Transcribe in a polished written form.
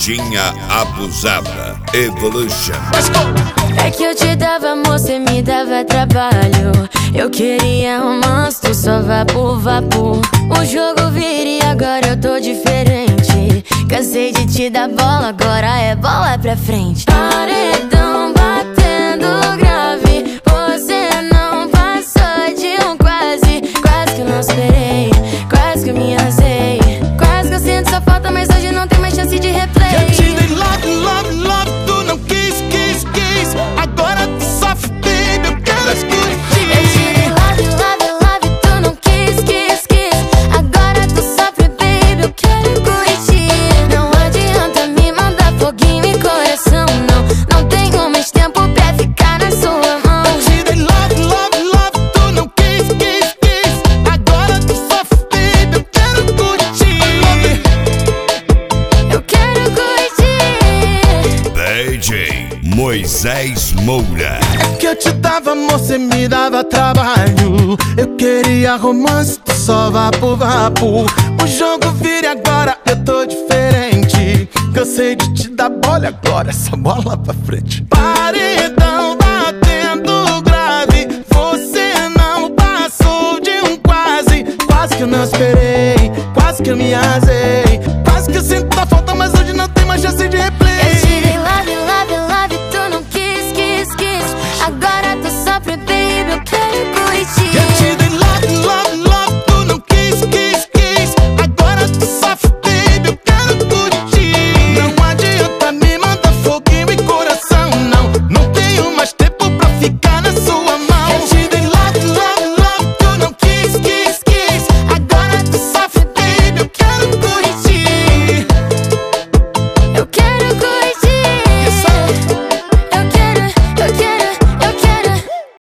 Bichinha abusada, Evolution. É que eu te dava amor, cê me dava trabalho. Eu queria romance, tu só vapor, vapor. O jogo vira e agora eu tô diferente. Cansei de te dar bola, agora é bola pra frente. Paredão batendo grave, você não passou de um quase. Quase que eu não esperei, quase que eu me arrasei. Quase que eu sinto sua falta, mas hoje não tem mais chance de replay. Eu te dei love, love, love, tu não quis, quis, quis. Agora tu sofre, baby, eu quero as curtir. Eu te dei love, love, love, tu não quis, quis, quis. Agora tu sofre, baby, eu quero curtir. Não adianta me mandar foguinho e coração, não. Não tenho mais tempo pra ficar na sua mão. Eu te dei love, love, love, tu não quis, quis, quis. Agora tu sofre, baby, eu quero curtir. Eu quero curtir. DJ Moisés Moura. É que eu te dava amor, cê me dava trabalho. Eu queria romance, tu só vapor, vapor. O jogo vira agora, eu tô diferente. Cansei de te dar bola, agora essa bola pra frente. Paredão batendo grave, você não passou de um quase. Quase que eu não esperei, quase que eu me arrasei.